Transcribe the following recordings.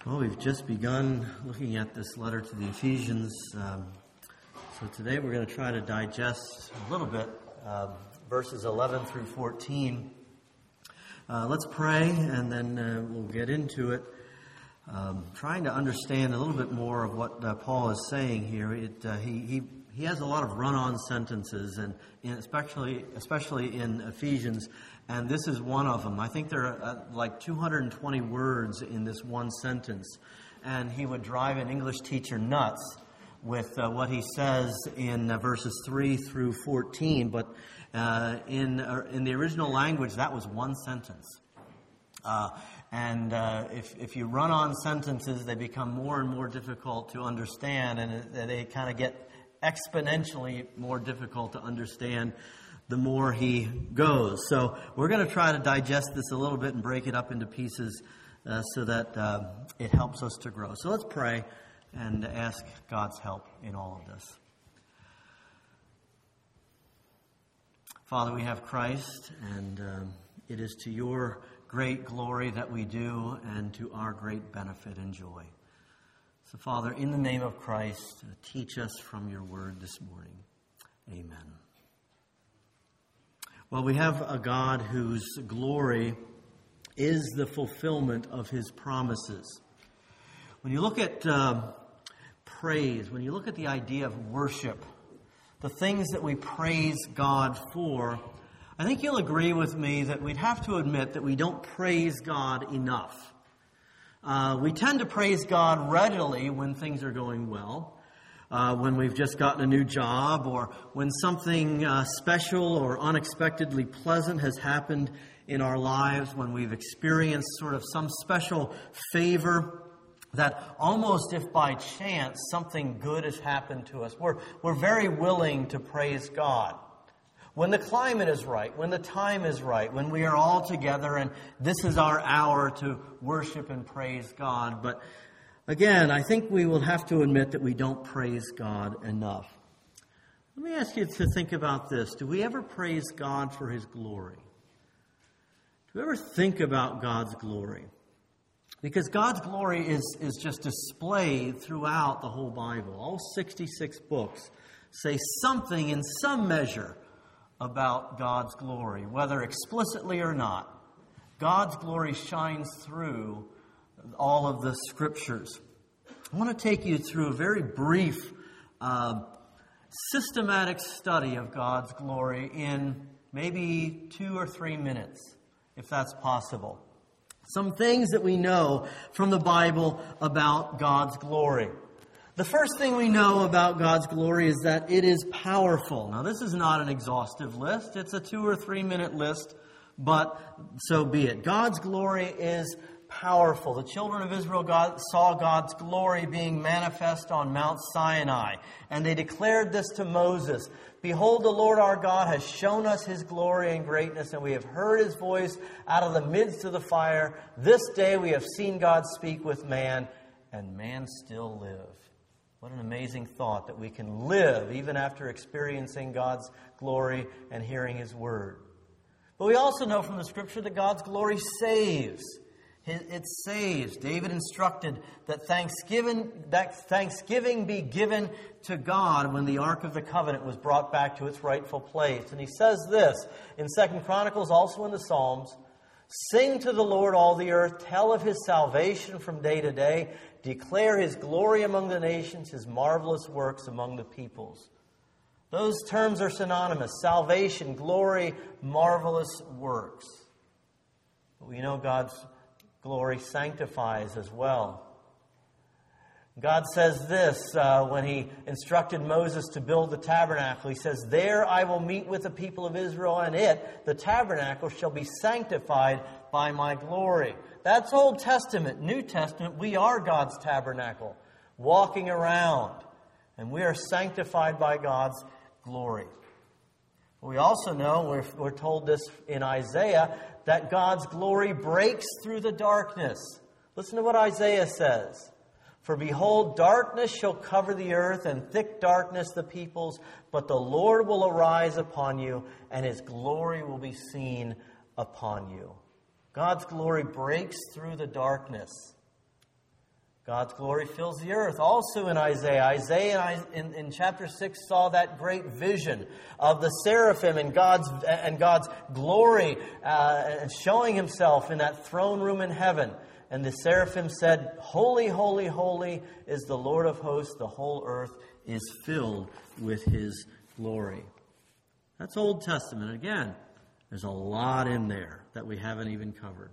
Well, we've just begun looking at this letter to the Ephesians. So today we're going to try to digest a little bit verses 11 through 14. Let's pray and then we'll get into it. Trying to understand a little bit more of what Paul is saying here. He has a lot of run-on sentences, and especially in Ephesians, and this is one of them. I think there are like 220 words in this one sentence, and he would drive an English teacher nuts with what he says in verses 3 through 14. But in the original language, that was one sentence. If you run on sentences, they become more and more difficult to understand, and they kind of get exponentially more difficult to understand the more he goes. So we're going to try to digest this a little bit and break it up into pieces so that it helps us to grow. So let's pray and ask God's help in all of this. Father, we have Christ, and it is to your great glory that we do, and to our great benefit and joy. So, Father, in the name of Christ, teach us from your word this morning. Amen. Well, we have a God whose glory is the fulfillment of his promises. When you look at praise, when you look at the idea of worship, the things that we praise God for, I think you'll agree with me that we'd have to admit that we don't praise God enough. We tend to praise God readily when things are going well, when we've just gotten a new job, or when something special or unexpectedly pleasant has happened in our lives, when we've experienced sort of some special favor that almost if by chance something good has happened to us, we're very willing to praise God. When the climate is right, when the time is right, when we are all together and this is our hour to worship and praise God. But again, I think we will have to admit that we don't praise God enough. Let me ask you to think about this. Do we ever praise God for his glory? Do we ever think about God's glory? Because God's glory is just displayed throughout the whole Bible. All 66 books say something in some measure about God's glory, whether explicitly or not. God's glory shines through all of the scriptures. I want to take you through a very brief, systematic study of God's glory in maybe 2 or 3 minutes, if that's possible. Some things that we know from the Bible about God's glory. The first thing we know about God's glory is that it is powerful. Now, this is not an exhaustive list. It's a 2 or 3 minute list, but so be it. God's glory is powerful. The children of Israel saw God's glory being manifest on Mount Sinai, and they declared this to Moses. Behold, the Lord our God has shown us his glory and greatness, and we have heard his voice out of the midst of the fire. This day we have seen God speak with man, and man still live. What an amazing thought that we can live even after experiencing God's glory and hearing his word. But we also know from the scripture that God's glory saves. It saves. David instructed that thanksgiving be given to God when the Ark of the Covenant was brought back to its rightful place. And he says this in 2 Chronicles, also in the Psalms, sing to the Lord all the earth, tell of his salvation from day to day, declare his glory among the nations, his marvelous works among the peoples. Those terms are synonymous. Salvation, glory, marvelous works. But we know God's glory sanctifies as well. God says this when he instructed Moses to build the tabernacle. He says, there I will meet with the people of Israel, and the tabernacle, shall be sanctified by my glory. That's Old Testament. New Testament, we are God's tabernacle, walking around, and we are sanctified by God's glory. We also know, we're told this in Isaiah, that God's glory breaks through the darkness. Listen to what Isaiah says. For behold, darkness shall cover the earth, and thick darkness the peoples, but the Lord will arise upon you, and his glory will be seen upon you. God's glory breaks through the darkness. God's glory fills the earth. Also in Isaiah. Isaiah in chapter 6 saw that great vision of the seraphim and God's glory showing himself in that throne room in heaven. And the seraphim said, "Holy, holy, holy is the Lord of hosts. The whole earth is filled with his glory." That's Old Testament. Again, there's a lot in there that we haven't even covered.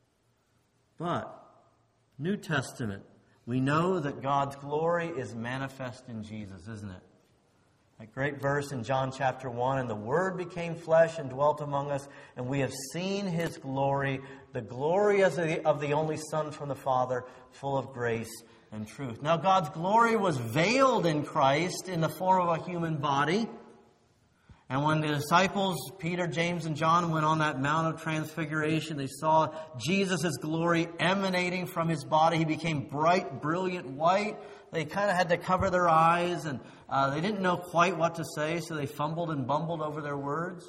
But New Testament, we know that God's glory is manifest in Jesus, isn't it? That great verse in John chapter 1, "And the Word became flesh and dwelt among us, and we have seen his glory, the glory of the only Son from the Father, full of grace and truth." Now, God's glory was veiled in Christ in the form of a human body. And when the disciples, Peter, James, and John, went on that Mount of Transfiguration, they saw Jesus' glory emanating from his body. He became bright, brilliant white. They kind of had to cover their eyes, and they didn't know quite what to say, so they fumbled and bumbled over their words.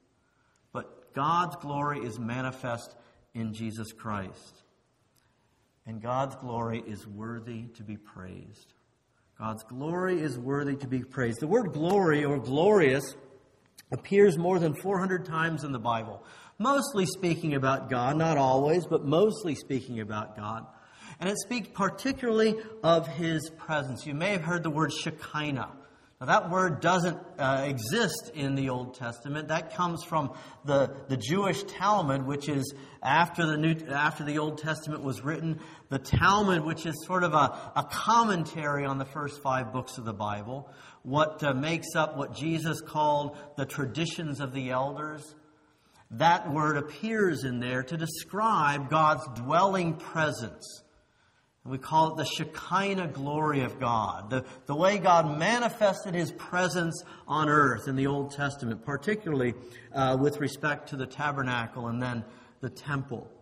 But God's glory is manifest in Jesus Christ. And God's glory is worthy to be praised. God's glory is worthy to be praised. The word glory or glorious appears more than 400 times in the Bible. Mostly speaking about God, not always, but mostly speaking about God. And it speaks particularly of his presence. You may have heard the word Shekinah. Now that word doesn't exist in the Old Testament. That comes from the Jewish Talmud, which is after the Old Testament was written. The Talmud, which is sort of a commentary on the first 5 books of the Bible. What makes up what Jesus called the traditions of the elders. That word appears in there to describe God's dwelling presence. We call it the Shekinah glory of God. The way God manifested his presence on earth in the Old Testament, particularly with respect to the tabernacle and then the temple.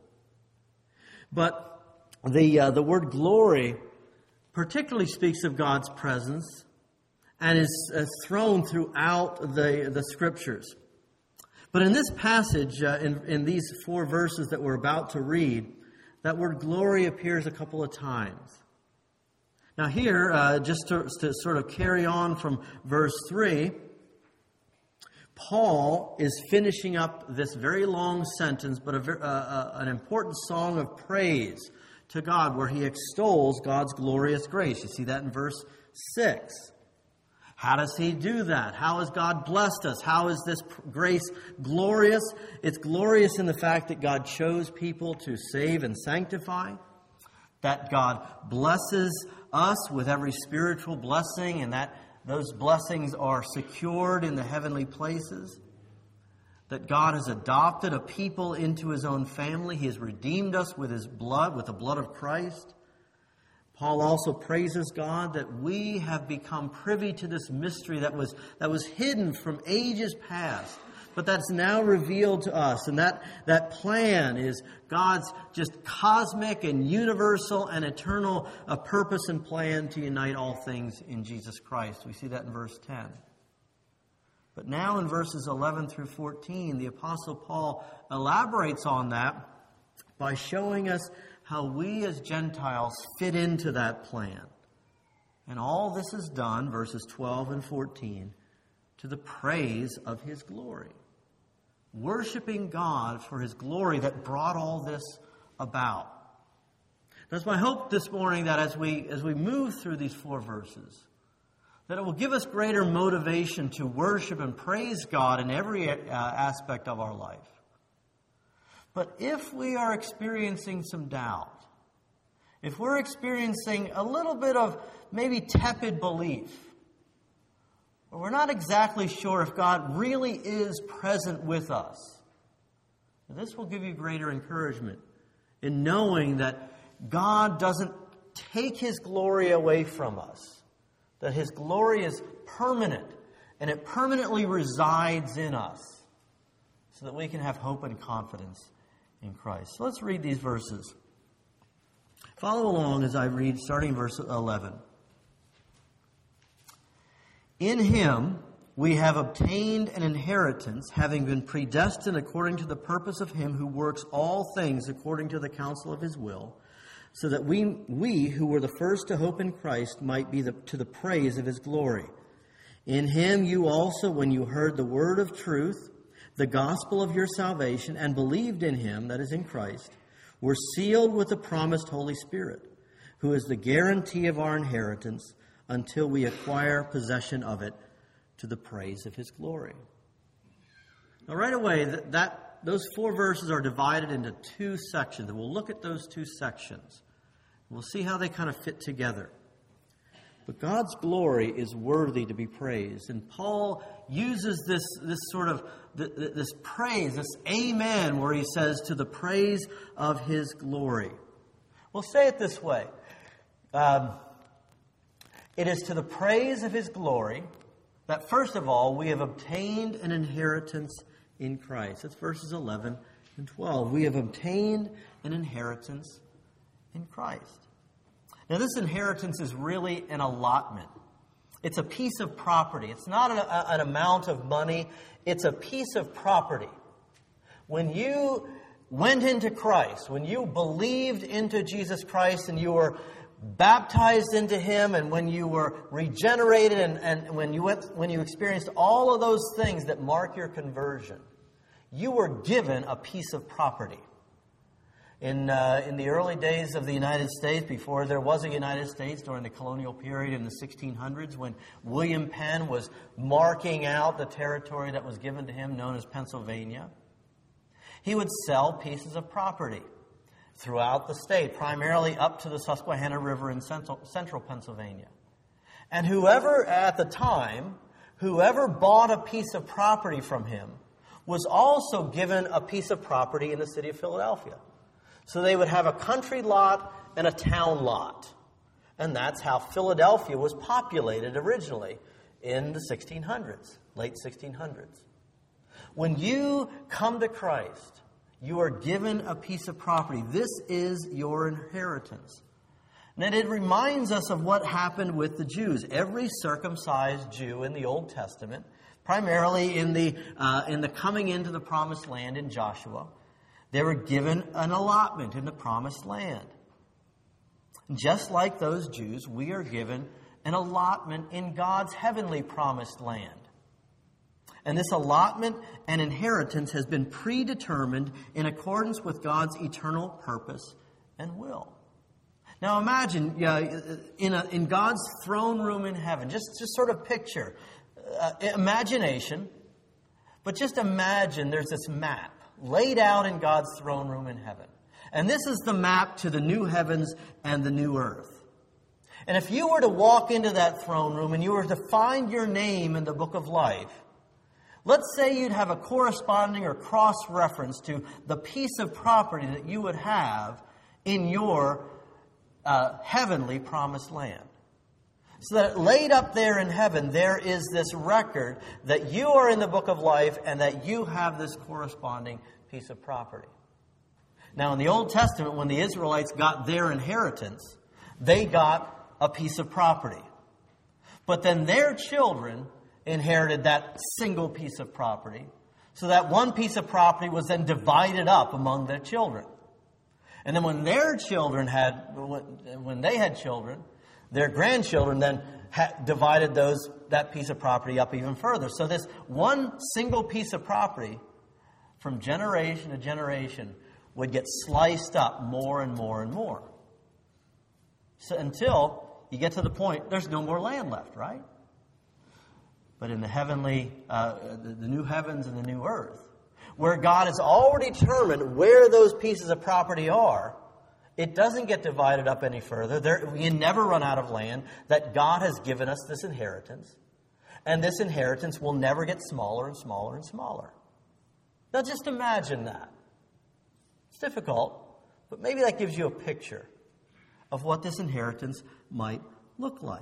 But the word glory particularly speaks of God's presence and is thrown throughout the Scriptures. But in this passage, in these 4 verses that we're about to read, that word glory appears a couple of times. Now here, just to sort of carry on from verse 3, Paul is finishing up this very long sentence, but an important song of praise to God, where he extols God's glorious grace. You see that in verse 6. How does he do that? How has God blessed us? How is this grace glorious? It's glorious in the fact that God chose people to save and sanctify, that God blesses us with every spiritual blessing, and that those blessings are secured in the heavenly places, that God has adopted a people into his own family. He has redeemed us with his blood, with the blood of Christ. Paul also praises God that we have become privy to this mystery that was hidden from ages past, but that's now revealed to us. And that plan is God's just cosmic and universal and eternal purpose and plan to unite all things in Jesus Christ. We see that in verse 10. But now in verses 11 through 14, the Apostle Paul elaborates on that by showing us how we as Gentiles fit into that plan. And all this is done, verses 12 and 14, to the praise of his glory. Worshiping God for his glory that brought all this about. That's my hope this morning, that as we move through these 4 verses, that it will give us greater motivation to worship and praise God in every aspect of our life. But if we are experiencing some doubt, if we're experiencing a little bit of maybe tepid belief, or we're not exactly sure if God really is present with us, this will give you greater encouragement in knowing that God doesn't take his glory away from us, that his glory is permanent, and it permanently resides in us, so that we can have hope and confidence in Christ. So let's read these verses. Follow along as I read, starting verse 11. In him we have obtained an inheritance, having been predestined according to the purpose of him who works all things according to the counsel of his will, so that we who were the first to hope in Christ might be to the praise of his glory. In him you also, when you heard the word of truth, the gospel of your salvation, and believed in him, that is in Christ, were sealed with the promised Holy Spirit, who is the guarantee of our inheritance until we acquire possession of it to the praise of his glory. Now, right away, those 4 verses are divided into 2 sections. And we'll look at those 2 sections. We'll see how they kind of fit together. But God's glory is worthy to be praised. And Paul uses this sort of this praise, this amen, where he says, to the praise of his glory. We'll say it this way. It is to the praise of his glory that, first of all, we have obtained an inheritance in Christ. That's verses 11 and 12. We have obtained an inheritance in Christ. Now, this inheritance is really an allotment. It's a piece of property. It's not an amount of money. It's a piece of property. When you went into Christ, when you believed into Jesus Christ and you were baptized into him, and when you were regenerated, and when you experienced all of those things that mark your conversion, you were given a piece of property. In the early days of the United States, before there was a United States, during the colonial period in the 1600s, when William Penn was marking out the territory that was given to him, known as Pennsylvania, he would sell pieces of property throughout the state, primarily up to the Susquehanna River in central Pennsylvania. And whoever bought a piece of property from him was also given a piece of property in the city of Philadelphia. So they would have a country lot and a town lot. And that's how Philadelphia was populated originally in the 1600s, late 1600s. When you come to Christ, you are given a piece of property. This is your inheritance. And it reminds us of what happened with the Jews. Every circumcised Jew in the Old Testament, primarily in the coming into the promised land in Joshua, they were given an allotment in the promised land. Just like those Jews, we are given an allotment in God's heavenly promised land. And this allotment and inheritance has been predetermined in accordance with God's eternal purpose and will. Now imagine, in God's throne room in heaven, just sort of picture, imagination, but just imagine there's this map laid out in God's throne room in heaven. And this is the map to the new heavens and the new earth. And if you were to walk into that throne room and you were to find your name in the book of life, let's say you'd have a corresponding or cross-reference to the piece of property that you would have in your heavenly promised land. So that laid up there in heaven, there is this record that you are in the book of life and that you have this corresponding piece of property. Now, in the Old Testament, when the Israelites got their inheritance, they got a piece of property. But then their children inherited that single piece of property. So that one piece of property was then divided up among their children. And then when they had children, their grandchildren then divided that piece of property up even further. So this one single piece of property, from generation to generation, would get sliced up more and more and more. So until you get to the point, there's no more land left, right? But in the heavenly, the new heavens and the new earth, where God has already determined where those pieces of property are, it doesn't get divided up any further. We never run out of land. That God has given us this inheritance. And this inheritance will never get smaller and smaller and smaller. Now just imagine that. It's difficult, but maybe that gives you a picture of what this inheritance might look like.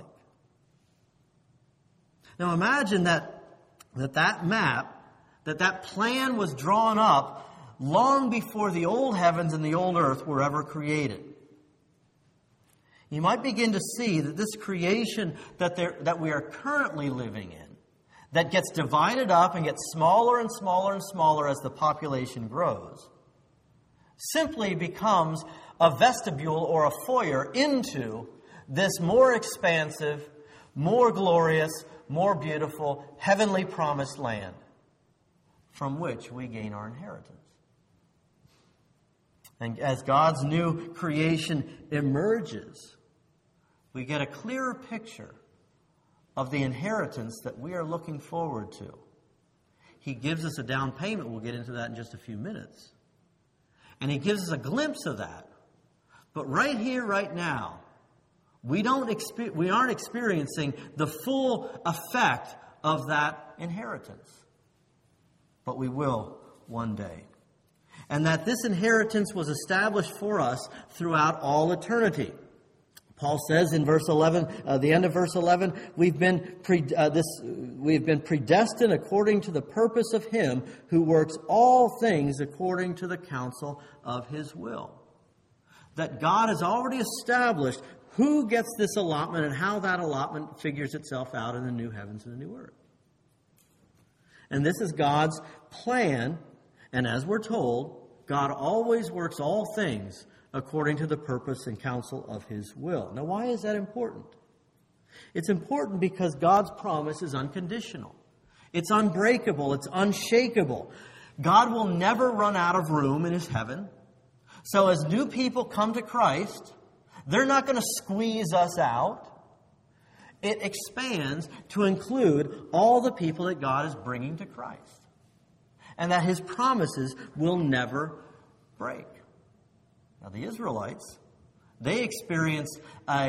Now imagine that map, that plan was drawn up long before the old heavens and the old earth were ever created. You might begin to see that this creation that we are currently living in, that gets divided up and gets smaller and smaller and smaller as the population grows, simply becomes a vestibule or a foyer into this more expansive, more glorious, more beautiful, heavenly promised land from which we gain our inheritance. And as God's new creation emerges, we get a clearer picture of the inheritance that we are looking forward to. He gives us a down payment. We'll get into that in just a few minutes. And He gives us a glimpse of that. But right here, right now, we aren't experiencing the full effect of that inheritance. But we will one day. And that this inheritance was established for us throughout all eternity. Paul says in verse 11, the end of verse 11, we've been predestined according to the purpose of Him who works all things according to the counsel of His will. That God has already established who gets this allotment and how that allotment figures itself out in the new heavens and the new earth. And this is God's plan, and as we're told, God always works all things according to the purpose and counsel of His will. Now, why is that important? It's important because God's promise is unconditional. It's unbreakable. It's unshakable. God will never run out of room in His heaven. So as new people come to Christ, they're not going to squeeze us out. It expands to include all the people that God is bringing to Christ. And that His promises will never break. Now, the Israelites, they experienced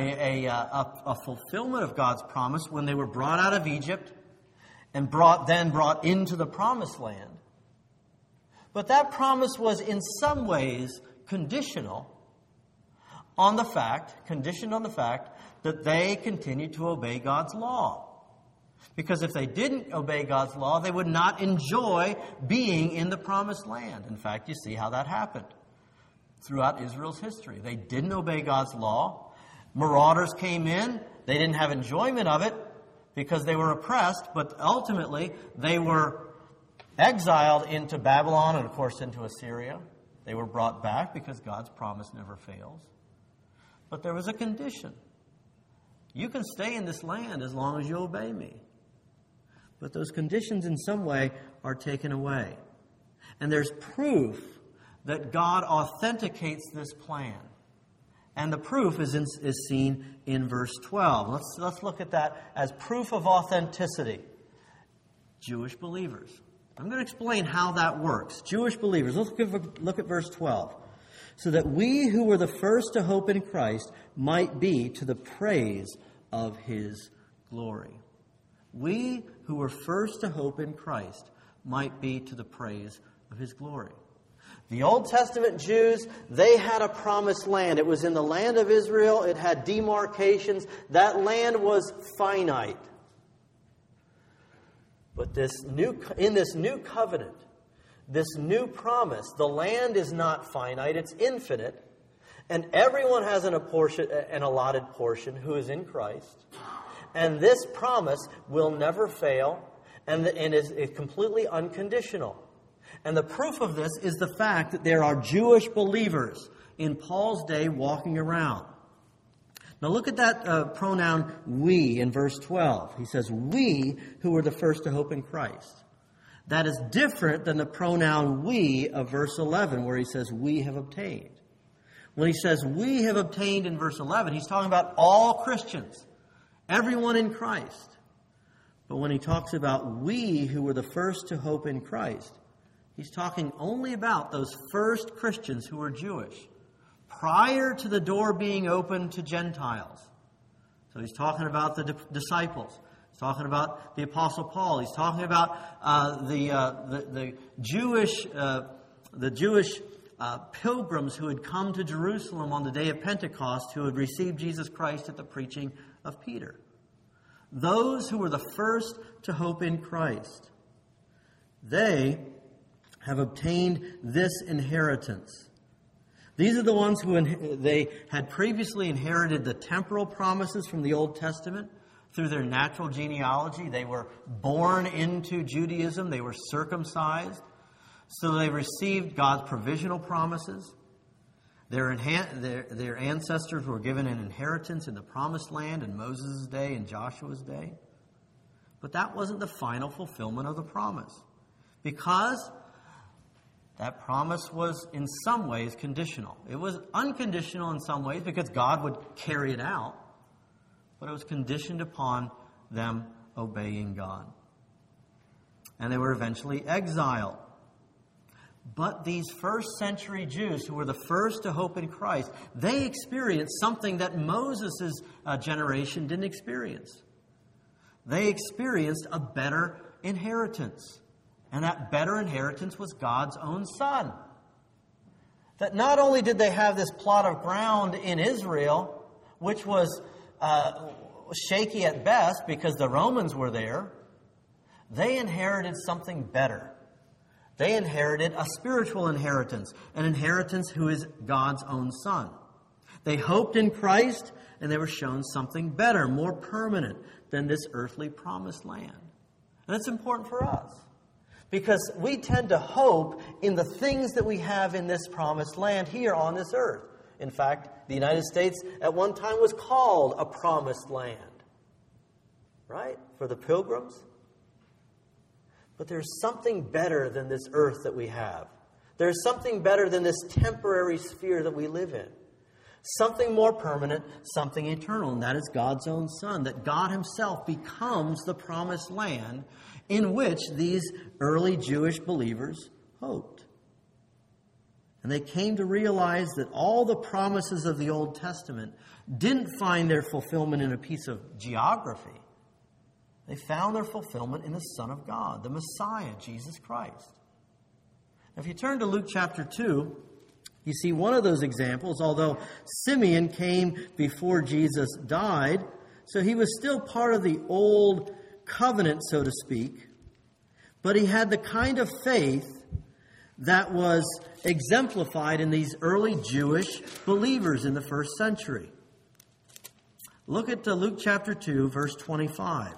a fulfillment of God's promise when they were brought out of Egypt and brought into the promised land. But that promise was in some ways conditioned on the fact that they continued to obey God's law. Because if they didn't obey God's law, they would not enjoy being in the promised land. In fact, you see how that happened throughout Israel's history. They didn't obey God's law. Marauders came in. They didn't have enjoyment of it because they were oppressed, but ultimately they were exiled into Babylon and, of course, into Assyria. They were brought back because God's promise never fails. But there was a condition. You can stay in this land as long as you obey me. But those conditions in some way are taken away. And there's proof that God authenticates this plan. And the proof is seen in verse 12. Let's look at that as proof of authenticity. Jewish believers. I'm going to explain how that works. Jewish believers. Let's look at verse 12. So that we who were the first to hope in Christ might be to the praise of His glory. We who were first to hope in Christ might be to the praise of His glory. The Old Testament Jews, they had a promised land. It was in the land of Israel. It had demarcations. That land was finite. But in this new covenant, this new promise, the land is not finite, it's infinite. And everyone has an allotted portion who is in Christ. And this promise will never fail and is completely unconditional. And the proof of this is the fact that there are Jewish believers in Paul's day walking around. Now look at that pronoun we in verse 12. He says, we who were the first to hope in Christ. That is different than the pronoun we of verse 11 where he says, we have obtained. When he says we have obtained in verse 11, he's talking about all Christians, everyone in Christ. But when he talks about we who were the first to hope in Christ, he's talking only about those first Christians who were Jewish, prior to the door being opened to Gentiles. So he's talking about the disciples. He's talking about the Apostle Paul. He's talking about the Jewish pilgrims who had come to Jerusalem on the day of Pentecost, who had received Jesus Christ at the preaching of Peter. Those who were the first to hope in Christ, they have obtained this inheritance. These are the ones who they had previously inherited the temporal promises from the Old Testament through their natural genealogy. They were born into Judaism. They were circumcised. So they received God's provisional promises. Their ancestors were given an inheritance in the promised land in Moses' day and Joshua's day. But that wasn't the final fulfillment of the promise, because that promise was in some ways conditional. It was unconditional in some ways because God would carry it out, but it was conditioned upon them obeying God. And they were eventually exiled. But these first century Jews, who were the first to hope in Christ, they experienced something that Moses' generation didn't experience. They experienced a better inheritance. And that better inheritance was God's own Son. That not only did they have this plot of ground in Israel, which was shaky at best because the Romans were there, they inherited something better. They inherited a spiritual inheritance, an inheritance who is God's own Son. They hoped in Christ, and they were shown something better, more permanent than this earthly promised land. And it's important for us, because we tend to hope in the things that we have in this promised land here on this earth. In fact, the United States at one time was called a promised land, right, for the pilgrims. But there's something better than this earth that we have. There's something better than this temporary sphere that we live in. Something more permanent, something eternal, and that is God's own Son, that God Himself becomes the promised land in which these early Jewish believers hoped. And they came to realize that all the promises of the Old Testament didn't find their fulfillment in a piece of geography. They found their fulfillment in the Son of God, the Messiah, Jesus Christ. Now, if you turn to Luke chapter 2, you see one of those examples. Although Simeon came before Jesus died, so he was still part of the old covenant, so to speak, but he had the kind of faith that was exemplified in these early Jewish believers in the first century. Look at Luke chapter 2, verse 25.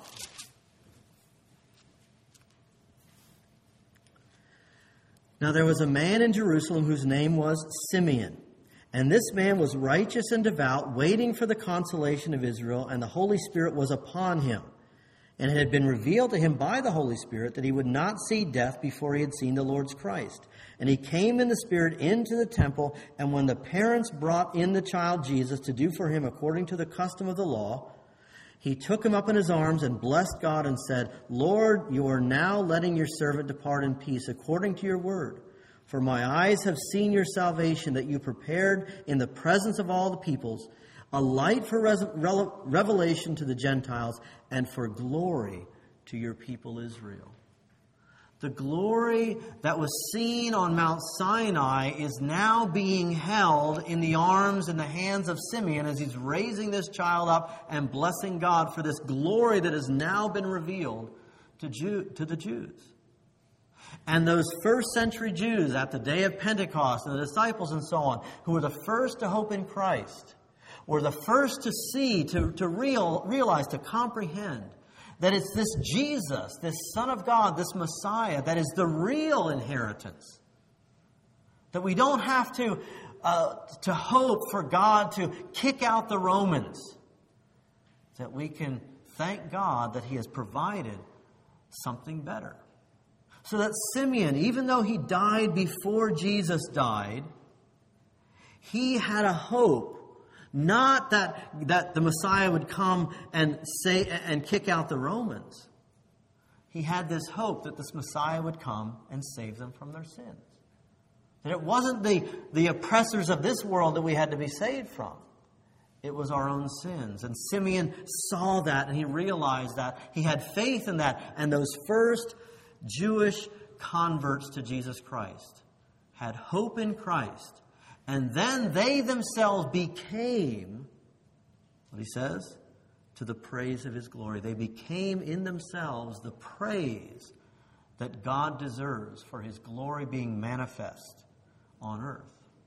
Now there was a man in Jerusalem whose name was Simeon. And this man was righteous and devout, waiting for the consolation of Israel, and the Holy Spirit was upon him. And it had been revealed to him by the Holy Spirit that he would not see death before he had seen the Lord's Christ. And he came in the Spirit into the temple, and when the parents brought in the child Jesus to do for him according to the custom of the law, he took him up in his arms and blessed God and said, Lord, you are now letting your servant depart in peace according to your word. For my eyes have seen your salvation that you prepared in the presence of all the peoples, a light for revelation to the Gentiles and for glory to your people Israel. The glory that was seen on Mount Sinai is now being held in the arms and the hands of Simeon as he's raising this child up and blessing God for this glory that has now been revealed to the Jews. And those first century Jews at the day of Pentecost and the disciples and so on, who were the first to hope in Christ, were the first to see, to realize, to comprehend that it's this Jesus, this Son of God, this Messiah, that is the real inheritance. That we don't have to hope for God to kick out the Romans. That we can thank God that He has provided something better. So that Simeon, even though he died before Jesus died, he had a hope. Not that the Messiah would come and kick out the Romans. He had this hope that this Messiah would come and save them from their sins. That it wasn't the oppressors of this world that we had to be saved from. It was our own sins. And Simeon saw that and he realized that. He had faith in that. And those first Jewish converts to Jesus Christ had hope in Christ. And then they themselves became, what he says, to the praise of His glory. They became in themselves the praise that God deserves for His glory being manifest on earth.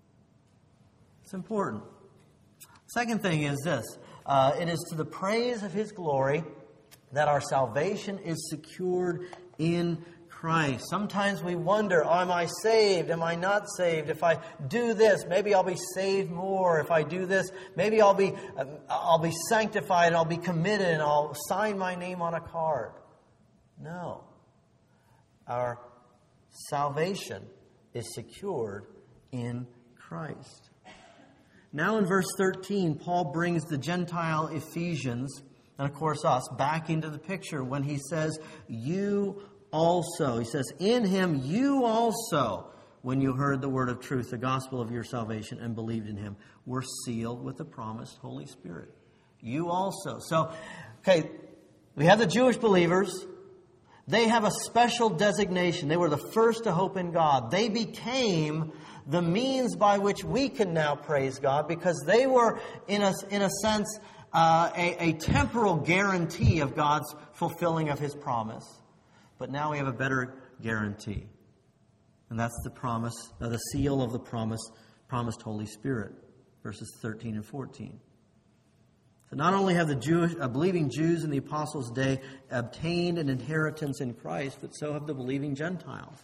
It's important. Second thing is this. It is to the praise of His glory that our salvation is secured in Christ. Sometimes we wonder, am I saved? Am I not saved? If I do this, maybe I'll be saved more. If I do this, maybe I'll be sanctified and I'll be committed and I'll sign my name on a card. No. Our salvation is secured in Christ. Now in verse 13, Paul brings the Gentile Ephesians, and of course us, back into the picture when he says, you also. He says, in him you also, when you heard the word of truth, the gospel of your salvation, and believed in him, were sealed with the promised Holy Spirit. You also. So, okay, we have the Jewish believers. They have a special designation. They were the first to hope in God. They became the means by which we can now praise God, because they were, in a sense, a temporal guarantee of God's fulfilling of His promise. But now we have a better guarantee. And that's the promise, the seal of the promised Holy Spirit, verses 13 and 14. So not only have the believing Jews in the apostles' day obtained an inheritance in Christ, but so have the believing Gentiles.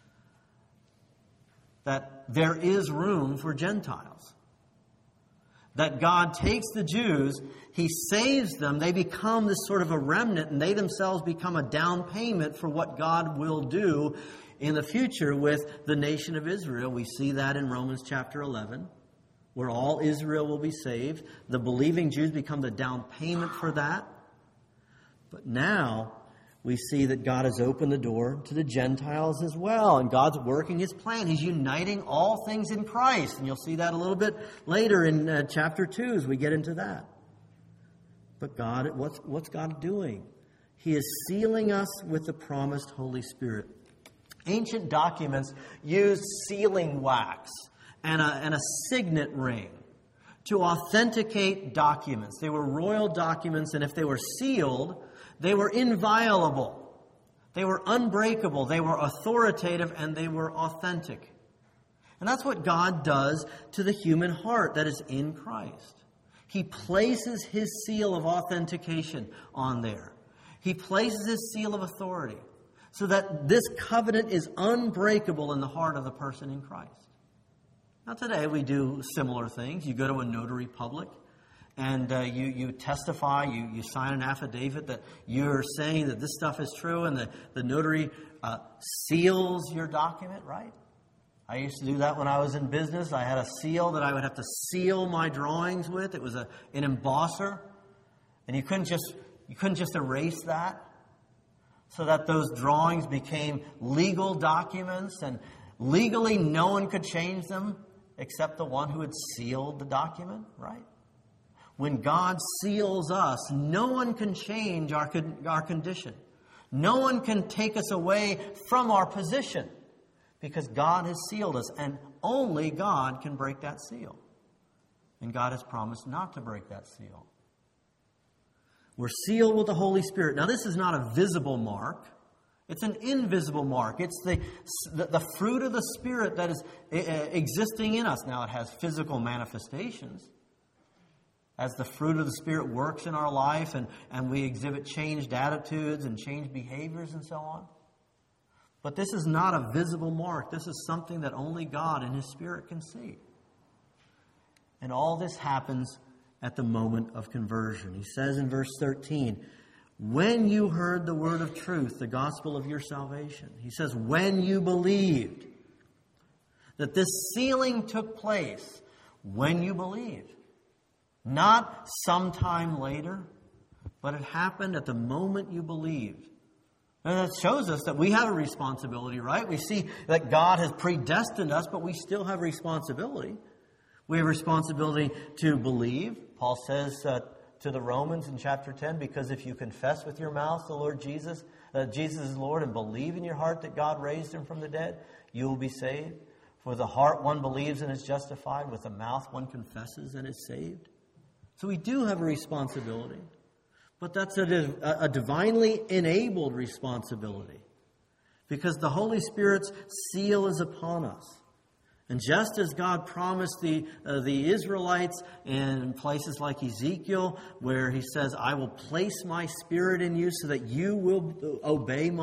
That there is room for Gentiles. That God takes the Jews, He saves them, they become this sort of a remnant, and they themselves become a down payment for what God will do in the future with the nation of Israel. We see that in Romans chapter 11, where all Israel will be saved. The believing Jews become the down payment for that. But now we see that God has opened the door to the Gentiles as well. And God's working His plan. He's uniting all things in Christ. And you'll see that a little bit later in chapter 2 as we get into that. But God, what's God doing? He is sealing us with the promised Holy Spirit. Ancient documents used sealing wax and a signet ring to authenticate documents. They were royal documents, and if they were sealed, they were inviolable. They were unbreakable. They were authoritative, and they were authentic. And that's what God does to the human heart that is in Christ. He places His seal of authentication on there. He places His seal of authority so that this covenant is unbreakable in the heart of the person in Christ. Now today we do similar things. You go to a notary public and you testify, you sign an affidavit that you're saying that this stuff is true, and the notary seals your document, right? I used to do that when I was in business. I had a seal that I would have to seal my drawings with. It was an embosser, and you couldn't just erase that, so that those drawings became legal documents, and legally no one could change them except the one who had sealed the document, right? When God seals us, no one can change our condition. No one can take us away from our position, because God has sealed us, and only God can break that seal. And God has promised not to break that seal. We're sealed with the Holy Spirit. Now, this is not a visible mark. It's an invisible mark. It's the fruit of the Spirit that is existing in us. Now, it has physical manifestations. As the fruit of the Spirit works in our life, and we exhibit changed attitudes and changed behaviors and so on. But this is not a visible mark. This is something that only God and His Spirit can see. And all this happens at the moment of conversion. He says in verse 13, when you heard the word of truth, the gospel of your salvation. He says, when you believed. That this sealing took place when you believed. Not sometime later, but it happened at the moment you believed. And that shows us that we have a responsibility, right? We see that God has predestined us, but we still have responsibility. We have responsibility to believe. Paul says to the Romans in chapter 10, because if you confess with your mouth the Lord Jesus, that Jesus is Lord, and believe in your heart that God raised Him from the dead, you will be saved. For with the heart one believes and is justified, with the mouth one confesses and is saved. So we do have a responsibility. But that's a divinely enabled responsibility, because the Holy Spirit's seal is upon us. And just as God promised the Israelites in places like Ezekiel, where He says, I will place my Spirit in you so that you will obey my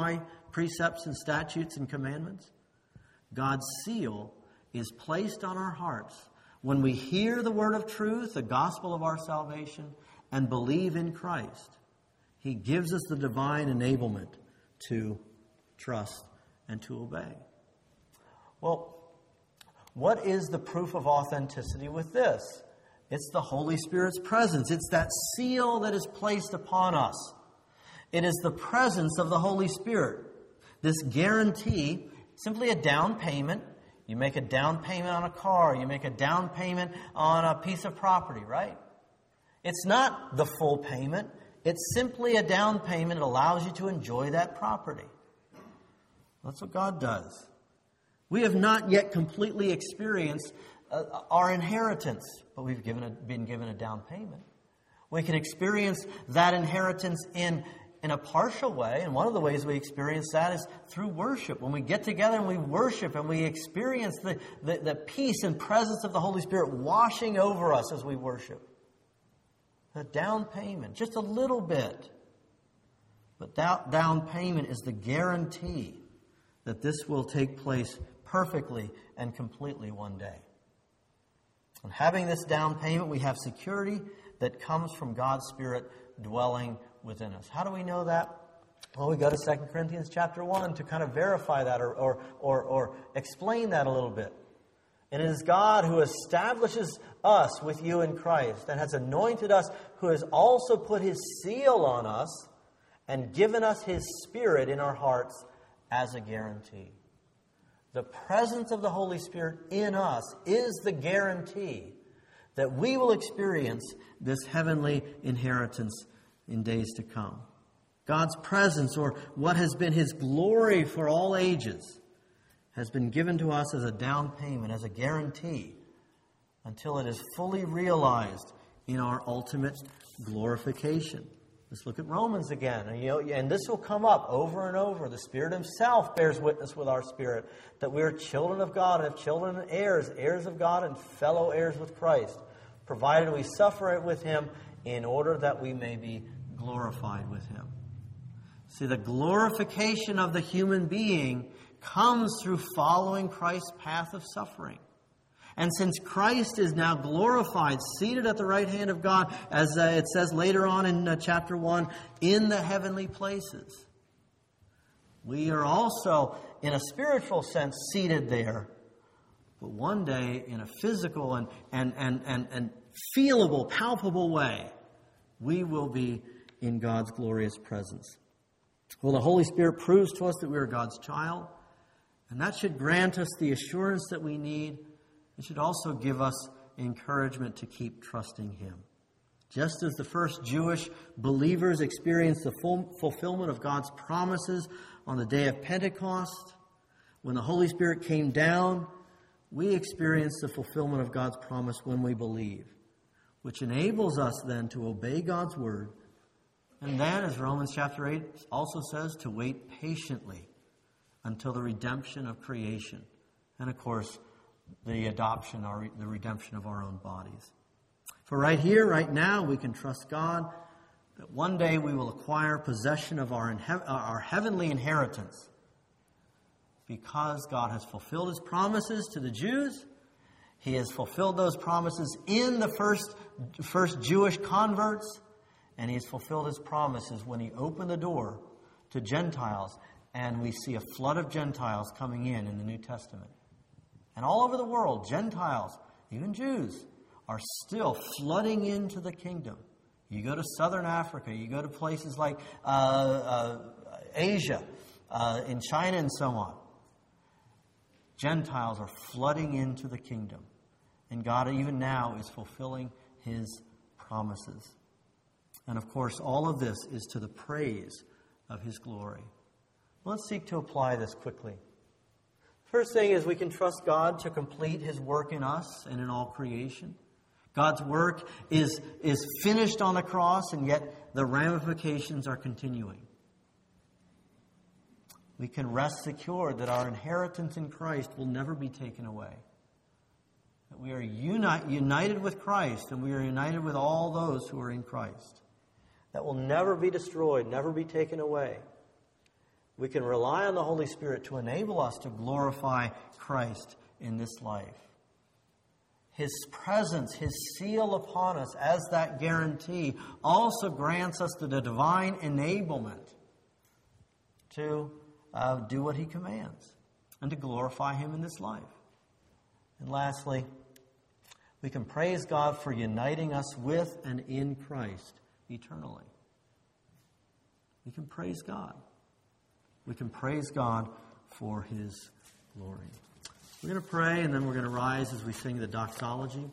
precepts and statutes and commandments? God's seal is placed on our hearts when we hear the word of truth, the gospel of our salvation, and believe in Christ. He gives us the divine enablement to trust and to obey. Well, what is the proof of authenticity with this? It's the Holy Spirit's presence. It's that seal that is placed upon us. It is the presence of the Holy Spirit. This guarantee, simply a down payment. You make a down payment on a car. You make a down payment on a piece of property, right? It's not the full payment. It's simply a down payment. It allows you to enjoy that property. That's what God does. We have not yet completely experienced our inheritance, but we've been given a down payment. We can experience that inheritance in a partial way, and one of the ways we experience that is through worship. When we get together and we worship and we experience the peace and presence of the Holy Spirit washing over us as we worship. A down payment, just a little bit. But that down payment is the guarantee that this will take place perfectly and completely one day. And having this down payment, we have security that comes from God's Spirit dwelling within us. How do we know that? Well, we go to 2 Corinthians chapter 1 to kind of verify that or explain that a little bit. And it is God who establishes us with you in Christ and has anointed us, who has also put His seal on us and given us His Spirit in our hearts as a guarantee. The presence of the Holy Spirit in us is the guarantee that we will experience this heavenly inheritance in days to come. God's presence, or what has been His glory for all ages, has been given to us as a down payment, as a guarantee, until it is fully realized in our ultimate glorification. Let's look at Romans again. And this will come up over and over. The Spirit Himself bears witness with our spirit that we are children of God, and if children and heirs, heirs of God and fellow heirs with Christ, provided we suffer with Him in order that we may be glorified with Him. See, the glorification of the human being comes through following Christ's path of suffering. And since Christ is now glorified, seated at the right hand of God, as it says later on in chapter 1, in the heavenly places, we are also, in a spiritual sense, seated there. But one day, in a physical and feelable, palpable way, we will be in God's glorious presence. Well, the Holy Spirit proves to us that we are God's child, and that should grant us the assurance that we need. It should also give us encouragement to keep trusting Him. Just as the first Jewish believers experienced the full fulfillment of God's promises on the day of Pentecost, when the Holy Spirit came down, we experience the fulfillment of God's promise when we believe, which enables us then to obey God's word, and then, as Romans chapter 8 also says, to wait patiently until the redemption of creation. And of course, the adoption or the redemption of our own bodies. For right here, right now, we can trust God that one day we will acquire possession of our heavenly inheritance, because God has fulfilled His promises to the Jews. He has fulfilled those promises in the first Jewish converts, and He has fulfilled His promises when He opened the door to Gentiles, and we see a flood of Gentiles coming in the New Testament. And all over the world, Gentiles, even Jews, are still flooding into the kingdom. You go to southern Africa, you go to places like Asia, in China and so on. Gentiles are flooding into the kingdom. And God even now is fulfilling His promises. And of course, all of this is to the praise of His glory. Let's seek to apply this quickly. First thing is we can trust God to complete His work in us and in all creation. God's work is finished on the cross, and yet the ramifications are continuing. We can rest secure that our inheritance in Christ will never be taken away. That we are united with Christ, and we are united with all those who are in Christ. That will never be destroyed, never be taken away. We can rely on the Holy Spirit to enable us to glorify Christ in this life. His presence, His seal upon us as that guarantee also grants us the divine enablement to do what He commands and to glorify Him in this life. And lastly, we can praise God for uniting us with and in Christ eternally. We can praise God. We can praise God for His glory. We're going to pray, and then we're going to rise as we sing the doxology.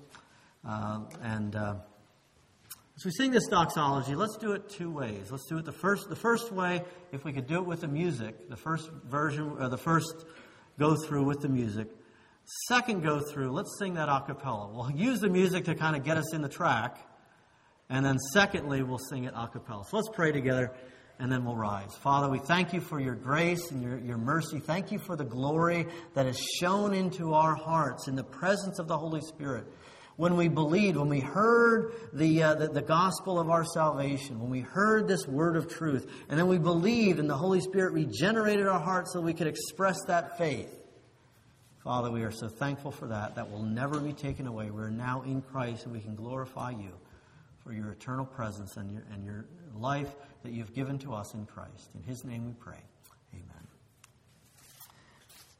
As we sing this doxology, let's do it two ways. Let's do it the first way, if we could do it with the music, the first version, or the first go through with the music. Second go through, let's sing that a cappella. We'll use the music to kind of get us in the track, and then secondly, we'll sing it a cappella. So let's pray together, and then we'll rise. Father, we thank You for Your grace and your mercy. Thank You for the glory that is shown into our hearts in the presence of the Holy Spirit. When we believed, when we heard the gospel of our salvation, when we heard this word of truth, and then we believed and the Holy Spirit regenerated our hearts so we could express that faith. Father, we are so thankful for that. That will never be taken away. We're now in Christ and we can glorify You for Your eternal presence and your life that You've given to us in Christ. In His name we pray.